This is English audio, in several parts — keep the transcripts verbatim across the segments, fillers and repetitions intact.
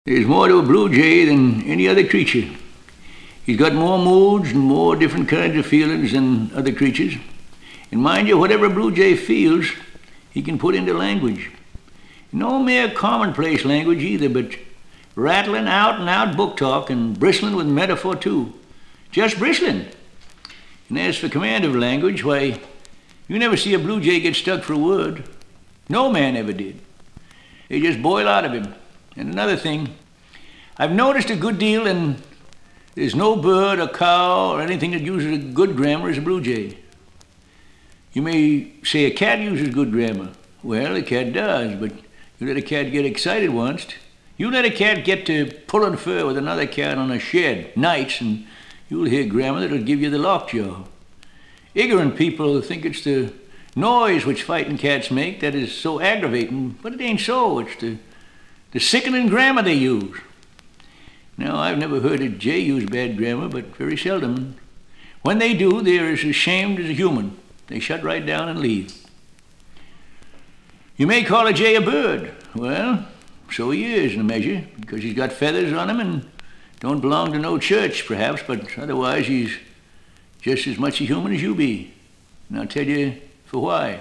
There's more to a blue jay than any other creature. He's got more moods and more different kinds of feelings than other creatures. And mind you, whatever a blue jay feels, he can put into language. No mere commonplace language either, but rattling out and out book talk and bristling with metaphor too. Just bristling. And as for command of language, why, you never see a blue jay get stuck for a word. No man ever did. They just boil out of him. And another thing, I've noticed a good deal, and there's no bird or cow or anything that uses a good grammar as a blue jay. You may say a cat uses good grammar. Well, a cat does, but you let a cat get excited once. You let a cat get to pulling fur with another cat on a shed nights, and you'll hear grammar that'll give you the lockjaw. Ignorant people think it's the noise which fighting cats make that is so aggravating, but it ain't so. It's the The sickening grammar they use. Now, I've never heard a jay use bad grammar, but very seldom. When they do, they're as ashamed as a human. They shut right down and leave. You may call a jay a bird. Well, so he is in a measure, because he's got feathers on him and don't belong to no church, perhaps, but otherwise he's just as much a human as you be. And I'll tell you for why.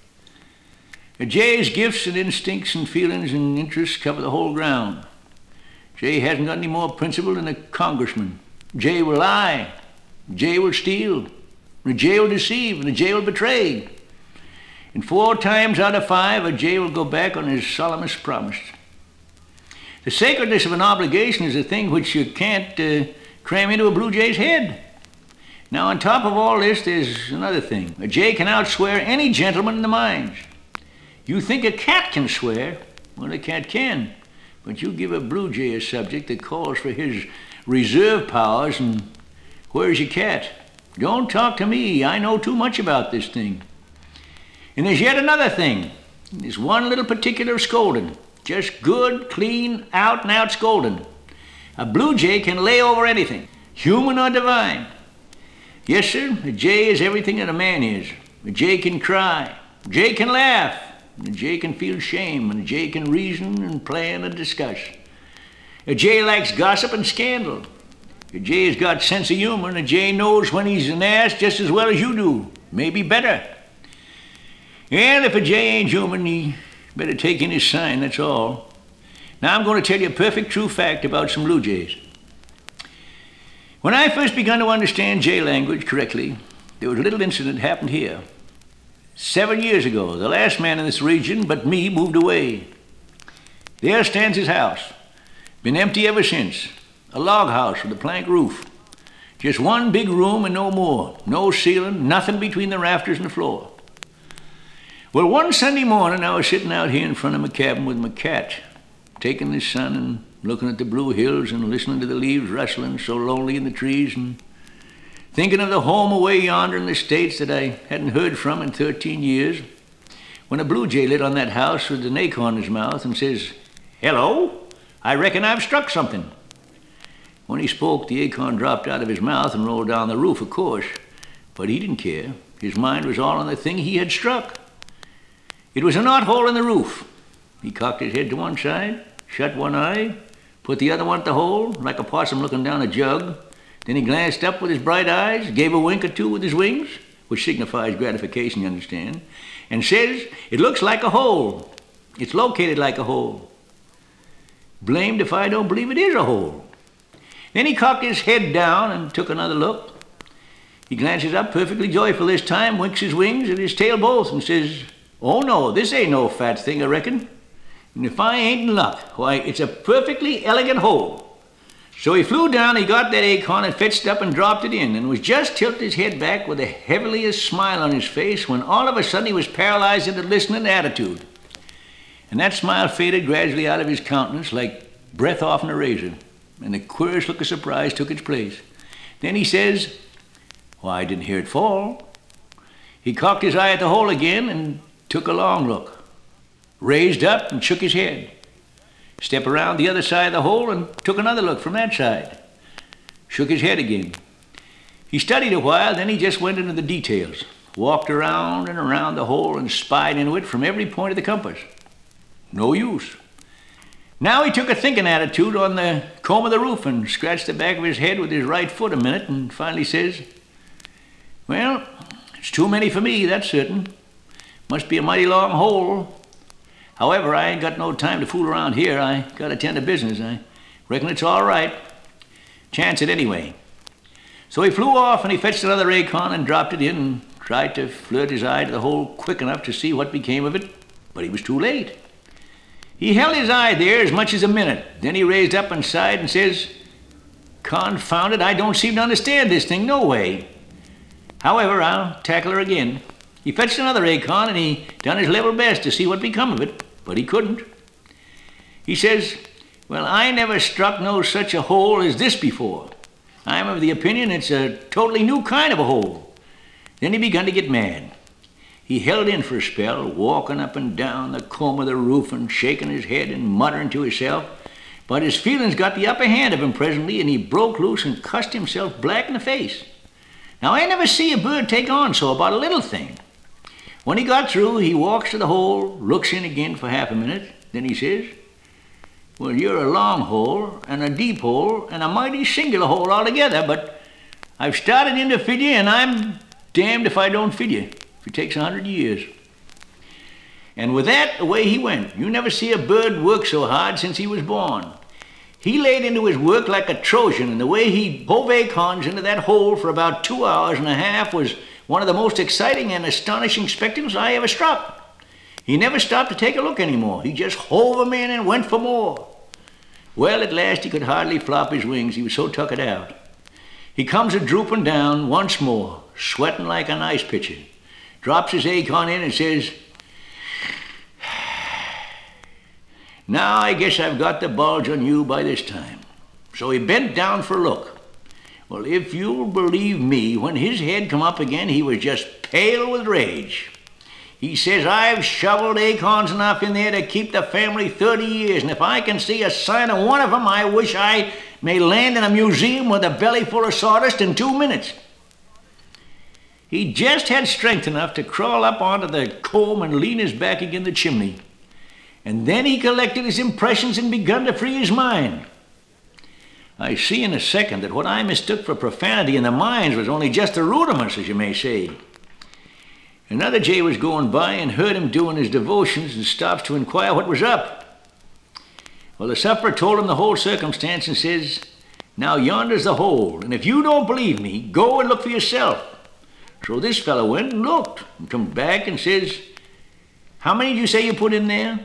A jay's gifts and instincts and feelings and interests cover the whole ground. Jay hasn't got any more principle than a congressman. Jay will lie. Jay will steal. A jay will deceive, and a jay will betray. And four times out of five, a jay will go back on his solemnest promise. The sacredness of an obligation is a thing which you can't uh, cram into a blue jay's head. Now, on top of all this, there's another thing. A jay can outswear any gentleman in the mines. You think a cat can swear? Well, a cat can. But you give a blue jay a subject that calls for his reserve powers, and where's your cat? Don't talk to me. I know too much about this thing. And there's yet another thing. There's one little particular scolding. Just good, clean, out-and-out scolding. A blue jay can lay over anything, human or divine. Yes, sir, a jay is everything that a man is. A jay can cry. A jay can laugh. And a jay can feel shame, and a jay can reason and plan and discuss. A jay likes gossip and scandal. A jay has got sense of humor, and a jay knows when he's an ass just as well as you do, maybe better. And if a jay ain't human, he better take in his sign, that's all. Now I'm going to tell you a perfect true fact about some blue jays. When I first begun to understand jay language correctly, there was a little incident happened here. Seven years ago, the last man in this region but me moved away. There stands his house. Been empty ever since. A log house with a plank roof. Just one big room and no more. No ceiling, nothing between the rafters and the floor. Well, one Sunday morning, I was sitting out here in front of my cabin with my cat, taking the sun and looking at the blue hills and listening to the leaves rustling so lonely in the trees, and thinking of the home away yonder in the States that I hadn't heard from in thirteen years, when a blue jay lit on that house with an acorn in his mouth and says, "Hello, I reckon I've struck something." When he spoke, the acorn dropped out of his mouth and rolled down the roof, of course, but he didn't care. His mind was all on the thing he had struck. It was a knothole in the roof. He cocked his head to one side, shut one eye, put the other one at the hole, like a possum looking down a jug. Then he glanced up with his bright eyes, gave a wink or two with his wings, which signifies gratification, you understand, and says, "It looks like a hole. It's located like a hole." Blamed if I don't believe it is a hole. Then he cocked his head down and took another look. He glances up perfectly joyful this time, winks his wings and his tail both, and says, "Oh no, this ain't no fat thing, I reckon. And if I ain't in luck, why, it's a perfectly elegant hole." So he flew down, he got that acorn and fetched up and dropped it in, and was just tilting his head back with the heavenliest smile on his face when all of a sudden he was paralyzed into listening attitude. And that smile faded gradually out of his countenance like breath off in a razor, and the queerest look of surprise took its place. Then he says, "Why, I didn't hear it fall." He cocked his eye at the hole again and took a long look, raised up and shook his head. Stepped around the other side of the hole and took another look from that side. Shook his head again. He studied a while, then he just went into the details. Walked around and around the hole and spied into it from every point of the compass. No use. Now he took a thinking attitude on the comb of the roof and scratched the back of his head with his right foot a minute and finally says, "Well, it's too many for me, that's certain. Must be a mighty long hole. However, I ain't got no time to fool around here. I got to tend to business. I reckon it's all right. Chance it anyway." So he flew off and he fetched another acorn and dropped it in and tried to flirt his eye to the hole quick enough to see what became of it, but he was too late. He held his eye there as much as a minute. Then he raised up and sighed and says, "Confound it, I don't seem to understand this thing, no way. However, I'll tackle her again." He fetched another acorn and he done his level best to see what become of it, but he couldn't. He says, "Well, I never struck no such a hole as this before. I'm of the opinion it's a totally new kind of a hole." Then he begun to get mad. He held in for a spell, walking up and down the comb of the roof and shaking his head and muttering to himself, but his feelings got the upper hand of him presently and he broke loose and cussed himself black in the face. Now, I never see a bird take on so about a little thing. When he got through, he walks to the hole, looks in again for half a minute, then he says, "Well, you're a long hole and a deep hole and a mighty singular hole altogether, but I've started in to fit you and I'm damned if I don't fit you, if it takes a hundred years." And with that, away he went. You never see a bird work so hard since he was born. He laid into his work like a Trojan, and the way he hove acorns into that hole for about two hours and a half was one of the most exciting and astonishing spectacles I ever struck. He never stopped to take a look anymore. He just hove 'em in and went for more. Well, at last he could hardly flop his wings. He was so tuckered out. He comes a-drooping down once more, sweating like an ice pitcher, drops his acorn in and says, "Now I guess I've got the bulge on you by this time." So he bent down for a look. Well, if you'll believe me, when his head come up again, he was just pale with rage. He says, "I've shoveled acorns enough in there to keep the family thirty years, and if I can see a sign of one of 'em, I wish I may land in a museum with a belly full of sawdust in two minutes. He just had strength enough to crawl up onto the comb and lean his back against the chimney. And then he collected his impressions and begun to free his mind. I see in a second that what I mistook for profanity in the mines was only just the rudiments, as you may say. Another jay was going by and heard him doing his devotions and stops to inquire what was up. Well, the sufferer told him the whole circumstance and says, "Now yonder's the hole, and if you don't believe me, go and look for yourself." So this fellow went and looked and come back and says, "How many did you say you put in there?"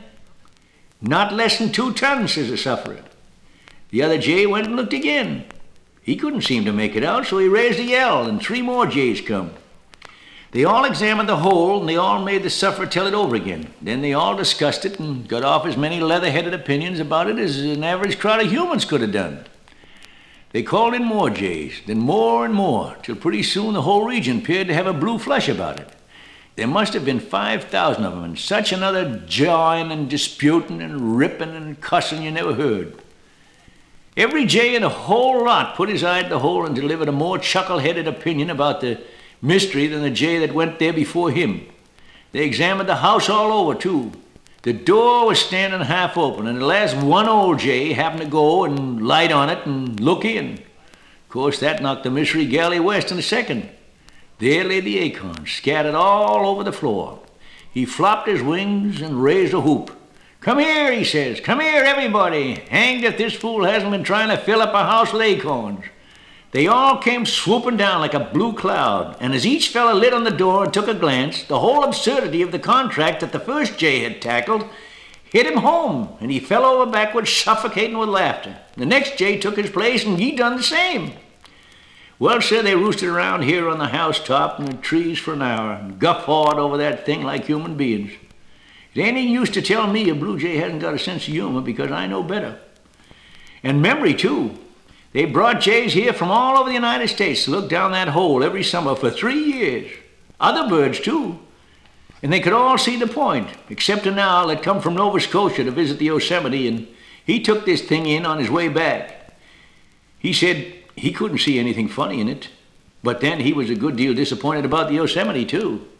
"Not less than two tons," says the sufferer. The other jay went and looked again. He couldn't seem to make it out, so he raised a yell, and three more jays come. They all examined the hole, and they all made the sufferer tell it over again. Then they all discussed it and got off as many leather-headed opinions about it as an average crowd of humans could have done. They called in more jays, then more and more, till pretty soon the whole region appeared to have a blue flush about it. There must have been five thousand of them, and such another jawing and disputing and ripping and cussing you never heard. Every jay in the whole lot put his eye to the hole and delivered a more chuckle-headed opinion about the mystery than the jay that went there before him. They examined the house all over, too. The door was standing half open, and at last one old jay happened to go and light on it and look in. Of course, that knocked the mystery galley west in a second. There lay the acorn, scattered all over the floor. He flopped his wings and raised a whoop. "Come here," he says. "Come here, everybody. Hanged if this fool hasn't been trying to fill up a house with acorns." They all came swooping down like a blue cloud, and as each fellow lit on the door and took a glance, the whole absurdity of the contract that the first jay had tackled hit him home, and he fell over backwards, suffocating with laughter. The next jay took his place, and he done the same. Well, sir, they roosted around here on the housetop and the trees for an hour, and guffawed over that thing like human beings. It ain't any use to tell me a blue jay hasn't got a sense of humor, because I know better. And memory, too. They brought jays here from all over the United States to look down that hole every summer for three years. Other birds, too. And they could all see the point, except an owl that come from Nova Scotia to visit the Yosemite, and he took this thing in on his way back. He said he couldn't see anything funny in it, but then he was a good deal disappointed about the Yosemite, too.